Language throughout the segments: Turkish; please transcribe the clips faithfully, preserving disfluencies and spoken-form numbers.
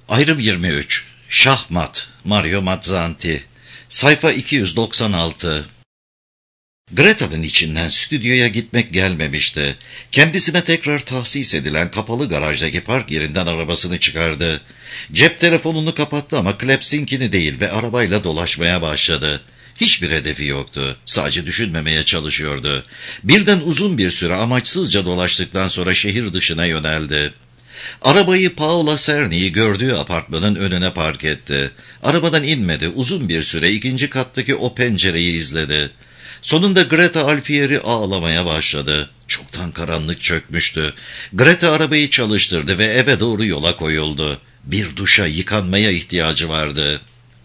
Ayrım yirmi üç. Şahmat. Mario Mazzanti. Sayfa iki yüz doksan altı. Greta'nın içinden stüdyoya gitmek gelmemişti. Kendisine tekrar tahsis edilen kapalı garajdaki park yerinden arabasını çıkardı. Cep telefonunu kapattı ama Klebs'inkini değil ve arabayla dolaşmaya başladı. Hiçbir hedefi yoktu. Sadece düşünmemeye çalışıyordu. Birden uzun bir süre amaçsızca dolaştıktan sonra şehir dışına yöneldi. Arabayı Paola Cerni'yi gördüğü apartmanın önüne park etti. Arabadan inmedi. Uzun bir süre ikinci kattaki o pencereyi izledi. Sonunda Greta Alfieri ağlamaya başladı. Çoktan karanlık çökmüştü. Greta arabayı çalıştırdı ve eve doğru yola koyuldu. Bir duşa, yıkanmaya ihtiyacı vardı.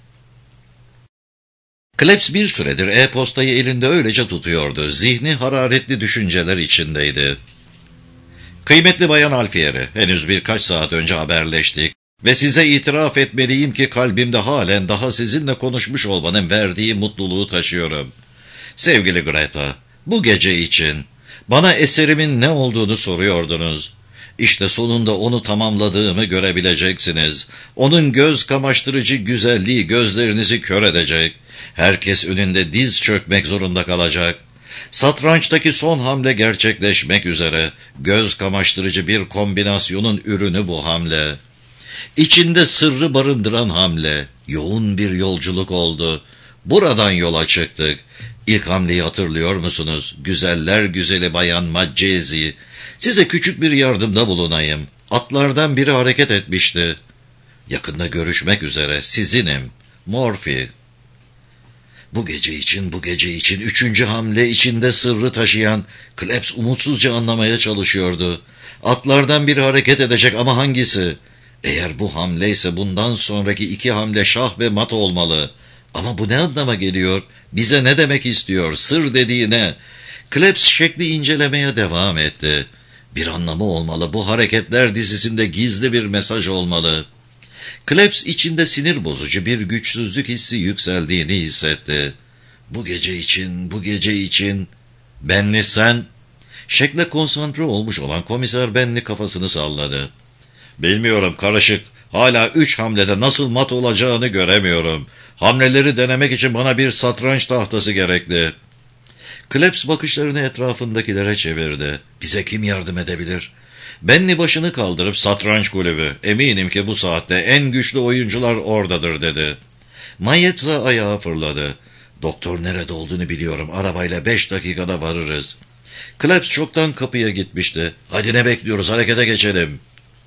Klebs bir süredir e-postayı elinde öylece tutuyordu. Zihni hararetli düşünceler içindeydi. Kıymetli Bayan Alfieri, henüz birkaç saat önce haberleştik ve size itiraf etmeliyim ki kalbimde halen daha sizinle konuşmuş olmanın verdiği mutluluğu taşıyorum. Sevgili Greta, bu gece için bana eserimin ne olduğunu soruyordunuz. İşte sonunda onu tamamladığımı görebileceksiniz. Onun göz kamaştırıcı güzelliği gözlerinizi kör edecek. Herkes önünde diz çökmek zorunda kalacak. Satrançtaki son hamle gerçekleşmek üzere. Göz kamaştırıcı bir kombinasyonun ürünü bu hamle. İçinde sırrı barındıran hamle. Yoğun bir yolculuk oldu. Buradan yola çıktık. İlk hamleyi hatırlıyor musunuz? Güzeller güzeli Bayan Maccesi. Size küçük bir yardımda bulunayım. Atlardan biri hareket etmişti. Yakında görüşmek üzere. Sizinim. Morphy. Bu gece için, bu gece için, üçüncü hamle içinde sırrı taşıyan Klebs umutsuzca anlamaya çalışıyordu. Atlardan biri hareket edecek ama hangisi? Eğer bu hamle ise bundan sonraki iki hamle şah ve mat olmalı. Ama bu ne anlama geliyor? Bize ne demek istiyor? Sır dediği ne? Klebs şekli incelemeye devam etti. Bir anlamı olmalı. Bu hareketler dizisinde gizli bir mesaj olmalı. Klebs içinde sinir bozucu bir güçsüzlük hissi yükseldiğini hissetti. Bu gece için, bu gece için... Benli sen... Şekle konsantre olmuş olan komiser Benli kafasını salladı. Bilmiyorum karışık. Hala üç hamlede nasıl mat olacağını göremiyorum. Hamleleri denemek için bana bir satranç tahtası gerekli. Klebs bakışlarını etrafındakilere çevirdi. Bize kim yardım edebilir? Benli başını kaldırıp satranç kulübü. Eminim ki bu saatte en güçlü oyuncular oradadır dedi. Mayetza ayağa fırladı. Doktor nerede olduğunu biliyorum. Arabayla beş dakikada varırız. Klebs çoktan kapıya gitmişti. Hadi ne bekliyoruz, harekete geçelim.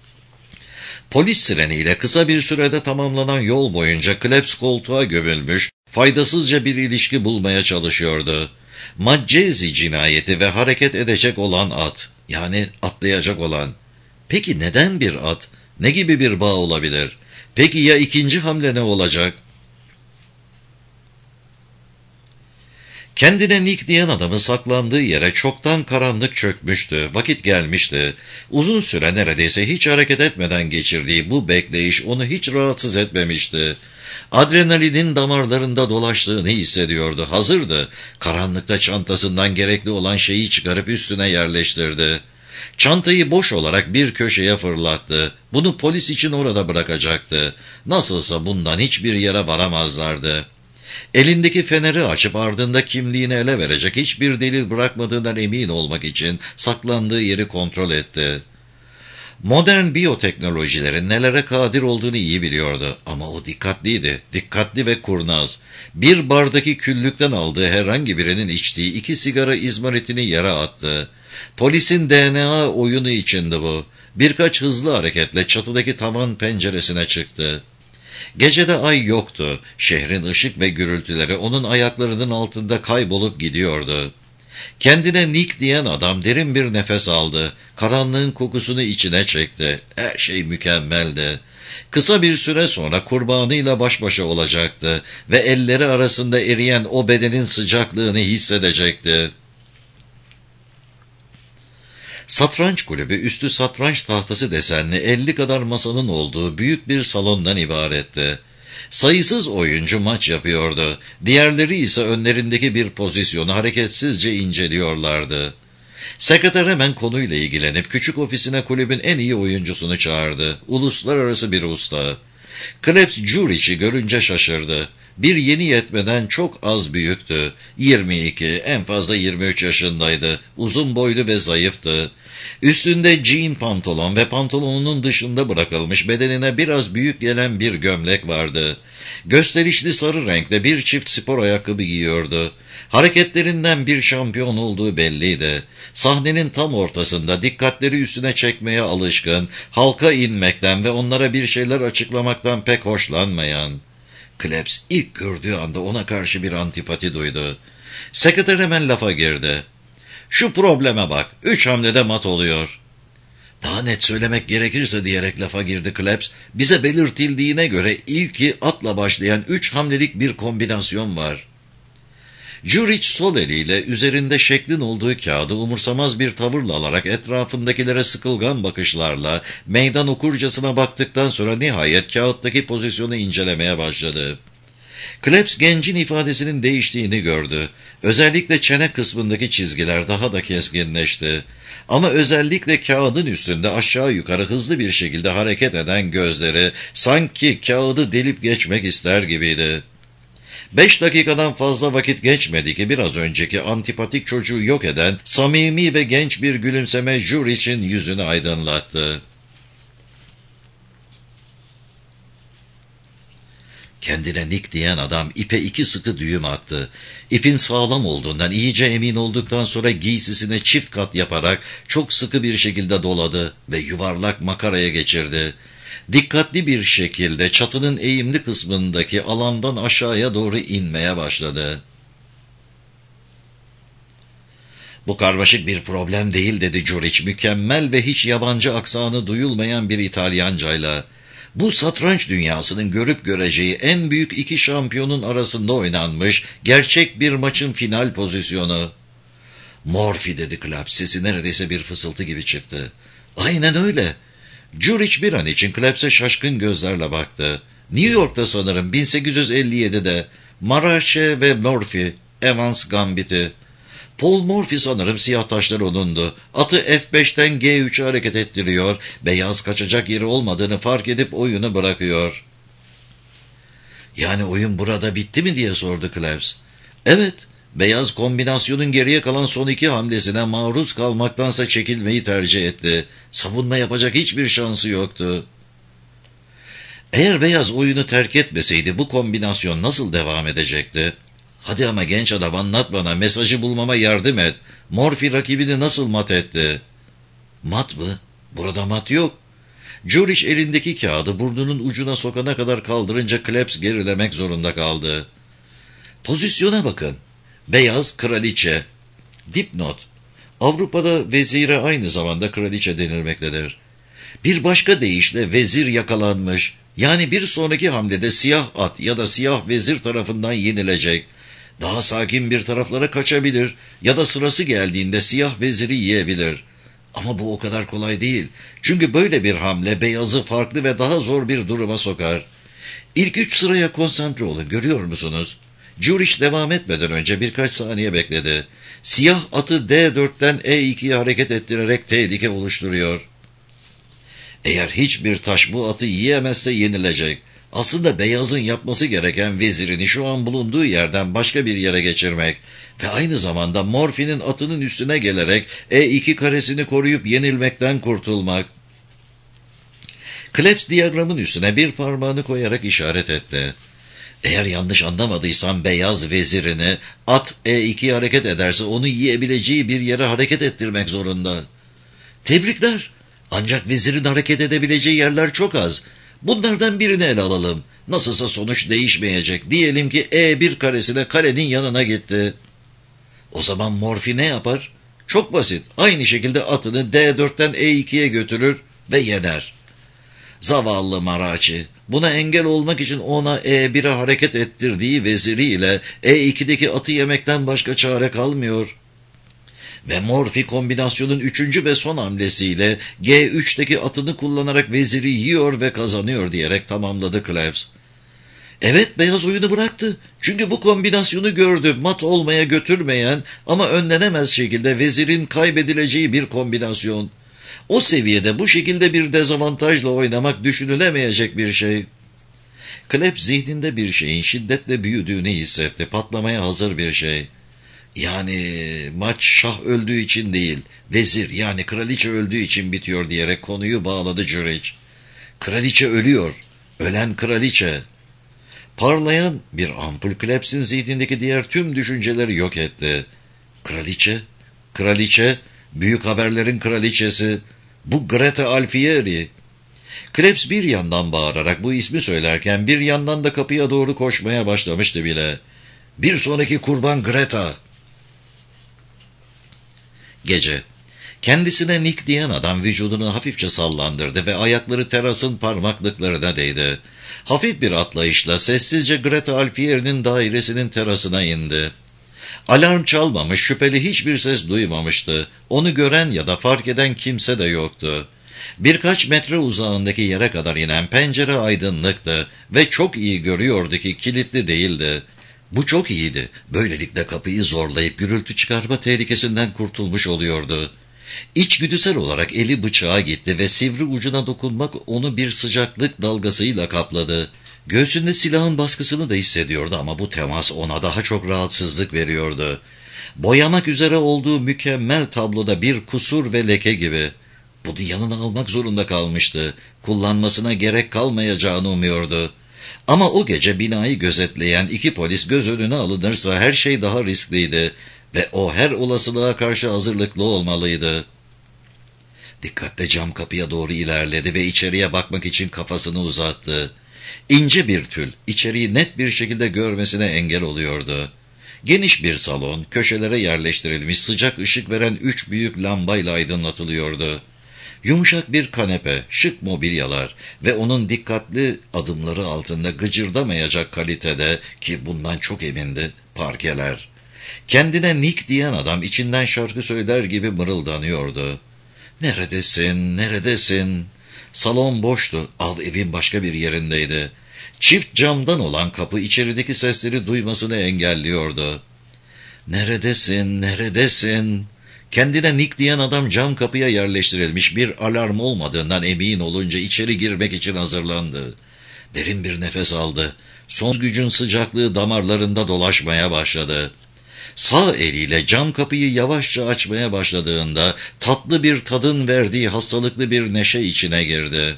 Polis sireniyle kısa bir sürede tamamlanan yol boyunca Klebs koltuğa gömülmüş, faydasızca bir ilişki bulmaya çalışıyordu. Maccesi cinayeti ve hareket edecek olan at, yani atlayacak olan. Peki neden bir at? Ne gibi bir bağ olabilir? Peki ya ikinci hamle ne olacak? Kendine Nick diyen adamın saklandığı yere çoktan karanlık çökmüştü. Vakit gelmişti. Uzun süre neredeyse hiç hareket etmeden geçirdiği bu bekleyiş onu hiç rahatsız etmemişti. Adrenalinin damarlarında dolaştığını hissediyordu. Hazırdı. Karanlıkta çantasından gerekli olan şeyi çıkarıp üstüne yerleştirdi. Çantayı boş olarak bir köşeye fırlattı. Bunu polis için orada bırakacaktı. Nasılsa bundan hiçbir yere varamazlardı. Elindeki feneri açıp ardında kimliğini ele verecek hiçbir delil bırakmadığından emin olmak için saklandığı yeri kontrol etti. Modern biyoteknolojilerin nelere kadir olduğunu iyi biliyordu ama o dikkatliydi, dikkatli ve kurnaz. Bir bardaki küllükten aldığı herhangi birinin içtiği iki sigara izmaritini yere attı. Polisin D N A oyunu içindi bu. Birkaç hızlı hareketle çatıdaki tavan penceresine çıktı. Gecede ay yoktu. Şehrin ışık ve gürültüleri onun ayaklarının altında kaybolup gidiyordu. Kendine Nick diyen adam derin bir nefes aldı. Karanlığın kokusunu içine çekti. Her şey mükemmeldi. Kısa bir süre sonra kurbanıyla baş başa olacaktı ve elleri arasında eriyen o bedenin sıcaklığını hissedecekti. Satranç kulübü üstü satranç tahtası desenli elli kadar masanın olduğu büyük bir salondan ibaretti. Sayısız oyuncu maç yapıyordu. Diğerleri ise önlerindeki bir pozisyonu hareketsizce inceliyorlardı. Sekreter hemen konuyla ilgilenip küçük ofisine kulübün en iyi oyuncusunu çağırdı. Uluslararası bir usta. Klebs Juric'i görünce şaşırdı. Bir yeni yetmeden çok az büyüktü. yirmi iki, en fazla yirmi üç yaşındaydı. Uzun boylu ve zayıftı. Üstünde jean pantolon ve pantolonunun dışında bırakılmış bedenine biraz büyük gelen bir gömlek vardı. Gösterişli sarı renkte bir çift spor ayakkabı giyiyordu. Hareketlerinden bir şampiyon olduğu belliydi. Sahnenin tam ortasında dikkatleri üstüne çekmeye alışkın, halka inmekten ve onlara bir şeyler açıklamaktan pek hoşlanmayan. Klebs ilk gördüğü anda ona karşı bir antipati duydu. Sekreter hemen lafa girdi. "Şu probleme bak, üç hamlede mat oluyor." "Daha net söylemek gerekirse," diyerek lafa girdi Klebs, "bize belirtildiğine göre ilki atla başlayan üç hamlelik bir kombinasyon var." Juric sol eliyle üzerinde şeklin olduğu kağıdı umursamaz bir tavırla alarak etrafındakilere sıkılgan bakışlarla meydan okurcasına baktıktan sonra nihayet kağıttaki pozisyonu incelemeye başladı. Klebs gencin ifadesinin değiştiğini gördü. Özellikle çene kısmındaki çizgiler daha da keskinleşti. Ama özellikle kağıdın üstünde aşağı yukarı hızlı bir şekilde hareket eden gözleri sanki kağıdı delip geçmek ister gibiydi. Beş dakikadan fazla vakit geçmedi ki biraz önceki antipatik çocuğu yok eden samimi ve genç bir gülümseme Juric'in yüzünü aydınlattı. Kendine Nick diyen adam ipe iki sıkı düğüm attı. İpin sağlam olduğundan iyice emin olduktan sonra giysisine çift kat yaparak çok sıkı bir şekilde doladı ve yuvarlak makaraya geçirdi. Dikkatli bir şekilde çatının eğimli kısmındaki alandan aşağıya doğru inmeye başladı. "Bu karmaşık bir problem değil," dedi Juric mükemmel ve hiç yabancı aksanı duyulmayan bir İtalyancayla. "Bu satranç dünyasının görüp göreceği en büyük iki şampiyonun arasında oynanmış gerçek bir maçın final pozisyonu." "Morphy," dedi Klebs, sesi neredeyse bir fısıltı gibi çıktı. "Aynen öyle." Juric bir an için Klebs'e şaşkın gözlerle baktı. "New York'ta sanırım bin sekiz yüz elli yedi'de Marache ve Morphy, Evans Gambit'i. Paul Morphy sanırım siyah taşlar onundu. Atı F beş'ten G üç'e hareket ettiriyor, beyaz kaçacak yeri olmadığını fark edip oyunu bırakıyor." "Yani oyun burada bitti mi?" diye sordu Klebs. "Evet, beyaz kombinasyonun geriye kalan son iki hamlesine maruz kalmaktansa çekilmeyi tercih etti. Savunma yapacak hiçbir şansı yoktu." "Eğer beyaz oyunu terk etmeseydi bu kombinasyon nasıl devam edecekti?" "Hadi ama genç adam, anlat bana, mesajı bulmama yardım et. Morphy rakibini nasıl mat etti?" "Mat mı? Burada mat yok." Juric elindeki kağıdı burnunun ucuna sokana kadar kaldırınca Klebs gerilemek zorunda kaldı. "Pozisyona bakın. Beyaz kraliçe. Dipnot. Avrupa'da vezire aynı zamanda kraliçe denilmektedir. Bir başka deyişle vezir yakalanmış. Yani bir sonraki hamlede siyah at ya da siyah vezir tarafından yenilecek. Daha sakin bir taraflara kaçabilir ya da sırası geldiğinde siyah veziri yiyebilir. Ama bu o kadar kolay değil. Çünkü böyle bir hamle beyazı farklı ve daha zor bir duruma sokar. İlk üç sıraya konsantre olun, görüyor musunuz?" Juric devam etmeden önce birkaç saniye bekledi. "Siyah atı D dört'ten E iki'ye hareket ettirerek tehlike oluşturuyor. Eğer hiçbir taş bu atı yiyemezse yenilecek. Aslında beyazın yapması gereken vezirini şu an bulunduğu yerden başka bir yere geçirmek ve aynı zamanda Morphy'nin atının üstüne gelerek E iki karesini koruyup yenilmekten kurtulmak." Klebs diyagramın üstüne bir parmağını koyarak işaret etti. "Eğer yanlış anlamadıysam beyaz vezirini at E iki'ye hareket ederse onu yiyebileceği bir yere hareket ettirmek zorunda." "Tebrikler. Ancak vezirin hareket edebileceği yerler çok az. Bunlardan birini ele alalım. Nasılsa sonuç değişmeyecek. Diyelim ki E bir karesine kalenin yanına gitti." "O zaman Morphy ne yapar?" "Çok basit. Aynı şekilde atını D dört'ten E iki'ye götürür ve yener." Zavallı Marachi. Buna engel olmak için ona E bir'e hareket ettirdiği veziriyle E iki'deki atı yemekten başka çare kalmıyor. Ve Morphy kombinasyonun üçüncü ve son hamlesiyle G üç'teki atını kullanarak veziri yiyor ve kazanıyor diyerek tamamladı Klebs. Evet, beyaz oyunu bıraktı. Çünkü bu kombinasyonu gördü. Mat olmaya götürmeyen ama önlenemez şekilde vezirin kaybedileceği bir kombinasyon. O seviyede bu şekilde bir dezavantajla oynamak düşünülemeyecek bir şey. Klep zihninde bir şeyin şiddetle büyüdüğünü hissetti. Patlamaya hazır bir şey. Yani maç şah öldüğü için değil, vezir yani kraliçe öldüğü için bitiyor diyerek konuyu bağladı Jurij. Kraliçe ölüyor. Ölen kraliçe. Parlayan bir ampul Klebs'in zihnindeki diğer tüm düşünceleri yok etti. Kraliçe, kraliçe, büyük haberlerin kraliçesi, bu Greta Alfieri. Klebs bir yandan bağırarak bu ismi söylerken bir yandan da kapıya doğru koşmaya başlamıştı bile. Bir sonraki kurban Greta. Gece. Kendisine Nick diyen adam vücudunu hafifçe sallandırdı ve ayakları terasın parmaklıklarına değdi. Hafif bir atlayışla sessizce Greta Alfieri'nin dairesinin terasına indi. Alarm çalmamış, şüpheli hiçbir ses duymamıştı. Onu gören ya da fark eden kimse de yoktu. Birkaç metre uzağındaki yere kadar inen pencere aydınlıktı ve çok iyi görüyordu ki kilitli değildi. Bu çok iyiydi. Böylelikle kapıyı zorlayıp gürültü çıkarma tehlikesinden kurtulmuş oluyordu. İçgüdüsel olarak eli bıçağa gitti ve sivri ucuna dokunmak onu bir sıcaklık dalgasıyla kapladı. Göğsünde silahın baskısını da hissediyordu ama bu temas ona daha çok rahatsızlık veriyordu. Boyamak üzere olduğu mükemmel tabloda bir kusur ve leke gibi. Bunu yanına almak zorunda kalmıştı. Kullanmasına gerek kalmayacağını umuyordu. Ama o gece binayı gözetleyen iki polis göz önüne alınırsa her şey daha riskliydi ve o her olasılığa karşı hazırlıklı olmalıydı. Dikkatle cam kapıya doğru ilerledi ve içeriye bakmak için kafasını uzattı. İnce bir tül, içeriği net bir şekilde görmesine engel oluyordu. Geniş bir salon, köşelere yerleştirilmiş sıcak ışık veren üç büyük lambayla aydınlatılıyordu. Yumuşak bir kanepe, şık mobilyalar ve onun dikkatli adımları altında gıcırdamayacak kalitede, ki bundan çok emindi, parkeler. Kendine Nick diyen adam içinden şarkı söyler gibi mırıldanıyordu. "Neredesin, neredesin?" Salon boştu, av evin başka bir yerindeydi. Çift camdan olan kapı içerideki sesleri duymasını engelliyordu. "Neredesin, neredesin?" Kendine Nick diyen adam cam kapıya yerleştirilmiş bir alarm olmadığından emin olunca içeri girmek için hazırlandı. Derin bir nefes aldı. Son gücün sıcaklığı damarlarında dolaşmaya başladı. Sağ eliyle cam kapıyı yavaşça açmaya başladığında tatlı bir tadın verdiği hastalıklı bir neşe içine girdi.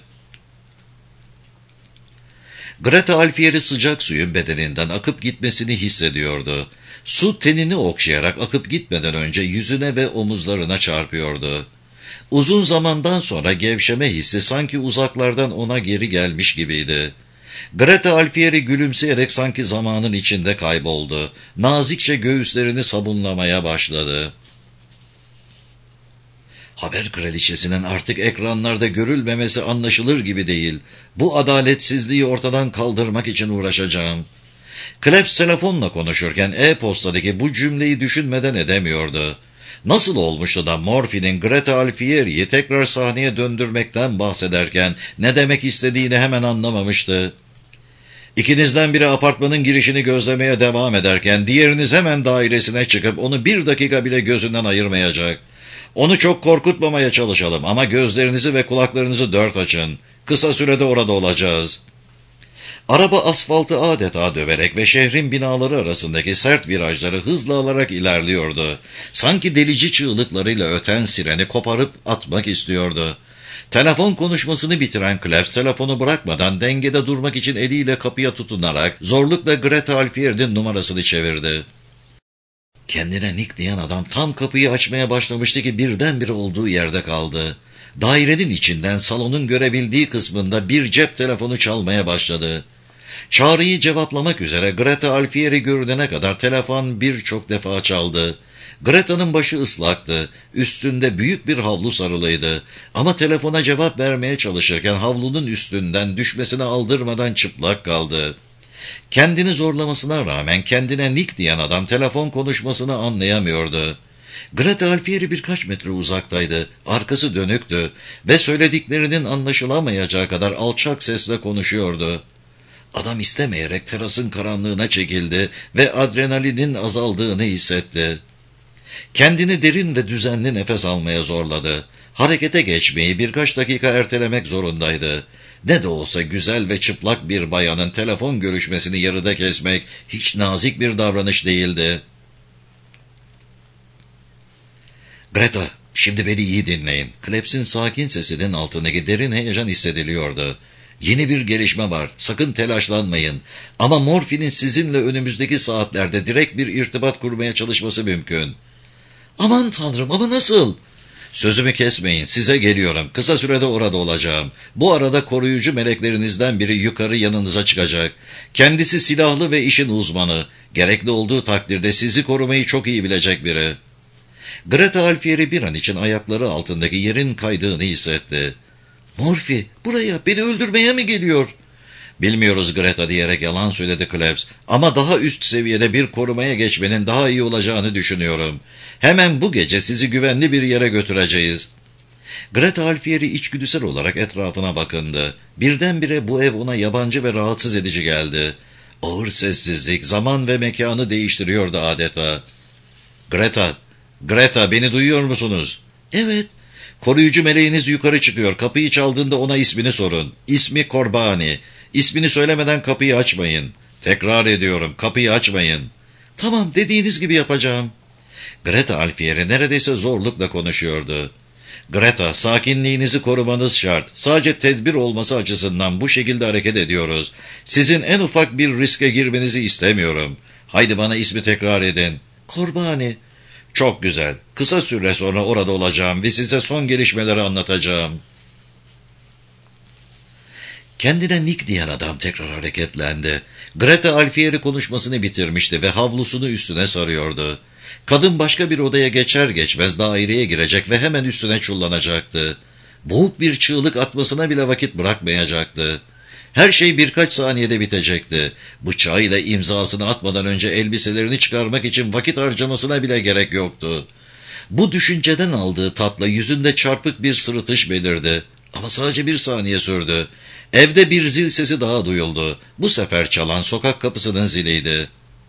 Greta Alfieri sıcak suyun bedeninden akıp gitmesini hissediyordu. Su tenini okşayarak akıp gitmeden önce yüzüne ve omuzlarına çarpıyordu. Uzun zamandan sonra gevşeme hissi sanki uzaklardan ona geri gelmiş gibiydi. Greta Alfieri gülümseyerek sanki zamanın içinde kayboldu. Nazikçe göğüslerini sabunlamaya başladı. Haber kraliçesinin artık ekranlarda görülmemesi anlaşılır gibi değil. Bu adaletsizliği ortadan kaldırmak için uğraşacağım. Klebs telefonla konuşurken e-postadaki bu cümleyi düşünmeden edemiyordu. Nasıl olmuştu da Morphy'nin Greta Alfieri'yi tekrar sahneye döndürmekten bahsederken ne demek istediğini hemen anlamamıştı. İkinizden biri apartmanın girişini gözlemeye devam ederken diğeriniz hemen dairesine çıkıp onu bir dakika bile gözünden ayırmayacak. Onu çok korkutmamaya çalışalım ama gözlerinizi ve kulaklarınızı dört açın. Kısa sürede orada olacağız. Araba asfaltı adeta döverek ve şehrin binaları arasındaki sert virajları hızla alarak ilerliyordu. Sanki delici çığlıklarıyla öten sireni koparıp atmak istiyordu. Telefon konuşmasını bitiren Klebs telefonu bırakmadan dengede durmak için eliyle kapıya tutunarak zorlukla Greta Alfieri'nin numarasını çevirdi. Kendine Nick diyen adam tam kapıyı açmaya başlamıştı ki birdenbire olduğu yerde kaldı. Dairenin içinden salonun görebildiği kısmında bir cep telefonu çalmaya başladı. Çağrıyı cevaplamak üzere Greta Alfieri görünene kadar telefon birçok defa çaldı. Greta'nın başı ıslaktı, üstünde büyük bir havlu sarılıydı ama telefona cevap vermeye çalışırken havlunun üstünden düşmesine aldırmadan çıplak kaldı. Kendini zorlamasına rağmen kendine Nick diyen adam telefon konuşmasını anlayamıyordu. Greta Alfieri birkaç metre uzaktaydı, arkası dönüktü ve söylediklerinin anlaşılamayacağı kadar alçak sesle konuşuyordu. Adam istemeyerek terasın karanlığına çekildi ve adrenalinin azaldığını hissetti. Kendini derin ve düzenli nefes almaya zorladı. Harekete geçmeyi birkaç dakika ertelemek zorundaydı. Ne de olsa güzel ve çıplak bir bayanın telefon görüşmesini yarıda kesmek hiç nazik bir davranış değildi. Greta, şimdi beni iyi dinleyin. Klebs'in sakin sesinin altındaki derin heyecan hissediliyordu. Yeni bir gelişme var. Sakın telaşlanmayın. Ama Morphy'nin sizinle önümüzdeki saatlerde direkt bir irtibat kurmaya çalışması mümkün. Aman tanrım, ama nasıl? Sözümü kesmeyin, size geliyorum. Kısa sürede orada olacağım. Bu arada koruyucu meleklerinizden biri yukarı yanınıza çıkacak. Kendisi silahlı ve işin uzmanı. Gerekli olduğu takdirde sizi korumayı çok iyi bilecek biri. Greta Alfieri bir an için ayakları altındaki yerin kaydığını hissetti. Morphy, buraya beni öldürmeye mi geliyor? Bilmiyoruz Greta diyerek yalan söyledi Klebs. Ama daha üst seviyede bir korumaya geçmenin daha iyi olacağını düşünüyorum. Hemen bu gece sizi güvenli bir yere götüreceğiz. Greta Alfieri içgüdüsel olarak etrafına bakındı. Birdenbire bu ev ona yabancı ve rahatsız edici geldi. Ağır sessizlik zaman ve mekanı değiştiriyordu adeta. Greta, Greta beni duyuyor musunuz? Evet. Koruyucu meleğiniz yukarı çıkıyor. Kapıyı çaldığında ona ismini sorun. İsmi Korbani. İsmini söylemeden kapıyı açmayın. Tekrar ediyorum, kapıyı açmayın. Tamam, dediğiniz gibi yapacağım. Greta Alfieri neredeyse zorlukla konuşuyordu. Greta, sakinliğinizi korumanız şart. Sadece tedbir olması açısından bu şekilde hareket ediyoruz. Sizin en ufak bir riske girmenizi istemiyorum. Haydi bana ismi tekrar edin. Korbani. Çok güzel. Kısa süre sonra orada olacağım ve size son gelişmeleri anlatacağım. Kendine Nick diyen adam tekrar hareketlendi. Greta Alfieri konuşmasını bitirmişti ve havlusunu üstüne sarıyordu. Kadın başka bir odaya geçer geçmez daireye girecek ve hemen üstüne çullanacaktı. Boğuk bir çığlık atmasına bile vakit bırakmayacaktı. Her şey birkaç saniyede bitecekti. Bıçağıyla imzasını atmadan önce elbiselerini çıkarmak için vakit harcamasına bile gerek yoktu. Bu düşünceden aldığı tatla yüzünde çarpık bir sırıtış belirdi. Ama sadece bir saniye sürdü. Evde bir zil sesi daha duyuldu. Bu sefer çalan sokak kapısının ziliydi.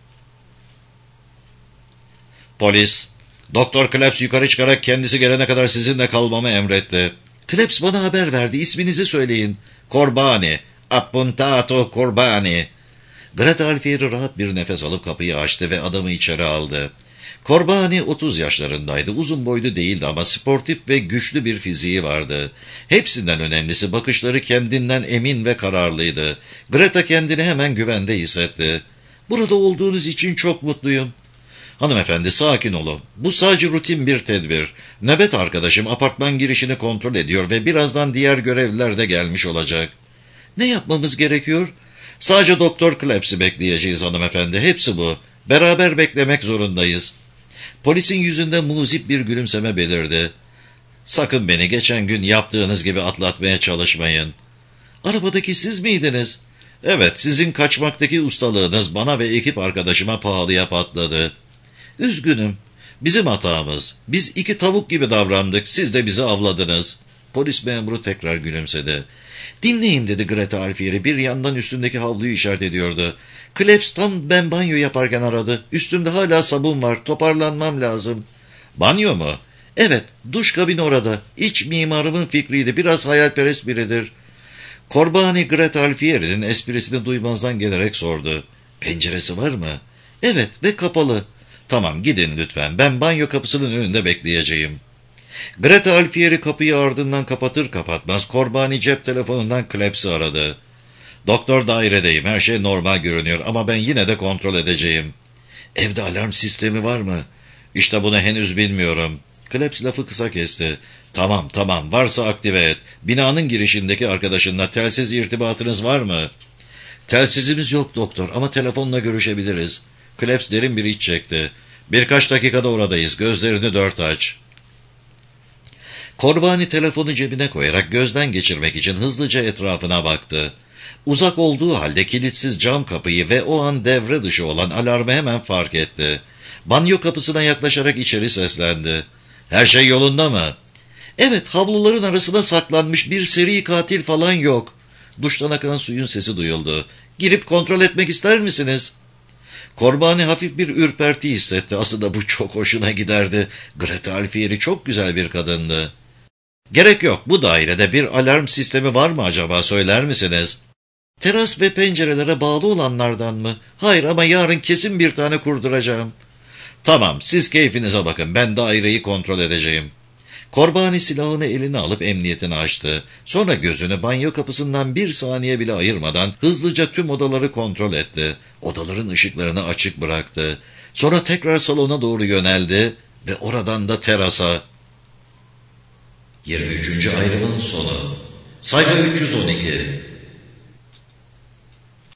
Polis, Doktor Klebs yukarı çıkarak kendisi gelene kadar sizinle kalmamı emretti. Klebs bana haber verdi, isminizi söyleyin. Korbani, appuntato Korbani. Greta Alfieri rahat bir nefes alıp kapıyı açtı ve adamı içeri aldı. Korbani otuz yaşlarındaydı. Uzun boylu değildi ama sportif ve güçlü bir fiziği vardı. Hepsinden önemlisi bakışları kendinden emin ve kararlıydı. Greta kendini hemen güvende hissetti. Burada olduğunuz için çok mutluyum. Hanımefendi sakin olun. Bu sadece rutin bir tedbir. Nöbet arkadaşım apartman girişini kontrol ediyor ve birazdan diğer görevliler de gelmiş olacak. Ne yapmamız gerekiyor? Sadece Doktor Klebs'i bekleyeceğiz hanımefendi. Hepsi bu. Beraber beklemek zorundayız. Polisin yüzünde muzip bir gülümseme belirdi. Sakın beni geçen gün yaptığınız gibi atlatmaya çalışmayın. Arabadaki siz miydiniz? Evet, sizin kaçmaktaki ustalığınız bana ve ekip arkadaşıma pahalıya patladı. Üzgünüm. Bizim hatamız. Biz iki tavuk gibi davrandık. Siz de bizi avladınız. Polis memuru tekrar gülümsedi. Dinleyin dedi Greta Alfieri. Bir yandan üstündeki havluyu işaret ediyordu. Klebs tam ben banyo yaparken aradı. Üstümde hala sabun var. Toparlanmam lazım. Banyo mu? Evet. Duş kabini orada. İç mimarımın fikriydi. Biraz hayalperest biridir. Korbani Greta Alfieri'nin esprisini duymazdan gelerek sordu. Penceresi var mı? Evet ve kapalı. Tamam gidin lütfen. Ben banyo kapısının önünde bekleyeceğim. Greta Alfieri kapıyı ardından kapatır kapatmaz Korbani cep telefonundan Klebs'i aradı. Doktor dairedeyim. Her şey normal görünüyor ama ben yine de kontrol edeceğim. Evde alarm sistemi var mı? İşte bunu henüz bilmiyorum. Klebs lafı kısa kesti. Tamam tamam varsa aktive et. Binanın girişindeki arkadaşınla telsiz irtibatınız var mı? Telsizimiz yok doktor ama telefonla görüşebiliriz. Klebs derin bir iç çekti. Birkaç dakikada oradayız. Gözlerini dört aç. Korbani telefonu cebine koyarak gözden geçirmek için hızlıca etrafına baktı. Uzak olduğu halde kilitsiz cam kapıyı ve o an devre dışı olan alarmı hemen fark etti. Banyo kapısına yaklaşarak içeri seslendi. Her şey yolunda mı? Evet, havluların arasına saklanmış bir seri katil falan yok. duştan akan suyun sesi duyuldu. Girip kontrol etmek ister misiniz? Korbani hafif bir ürperti hissetti. Aslında bu çok hoşuna giderdi. Greta Alfieri çok güzel bir kadındı. Gerek yok. Bu dairede bir alarm sistemi var mı acaba, söyler misiniz? Teras ve pencerelere bağlı olanlardan mı? Hayır, ama yarın kesin bir tane kurduracağım. Tamam, siz keyfinize bakın. Ben daireyi kontrol edeceğim. Korbani silahını eline alıp emniyetini açtı. Sonra gözünü banyo kapısından bir saniye bile ayırmadan hızlıca tüm odaları kontrol etti. Odaların ışıklarını açık bıraktı. Sonra tekrar salona doğru yöneldi ve oradan da terasa. yirmi üçüncü ayrımın sonu. Sayfa üç yüz on iki.